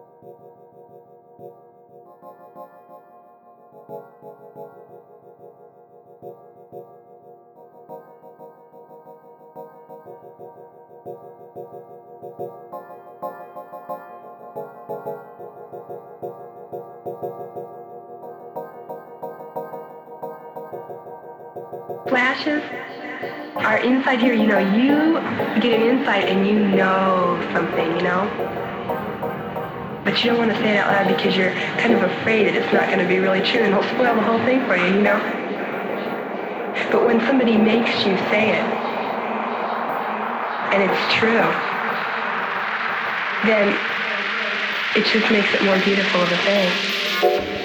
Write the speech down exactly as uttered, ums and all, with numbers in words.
Flashes are inside here, you know, you get an insight and you know something, you know? But you don't want to say it out loud because you're kind of afraid that it's not going to be really true and it'll spoil the whole thing for you, you know? But when somebody makes you say it, and it's true, then it just makes it more beautiful of a thing.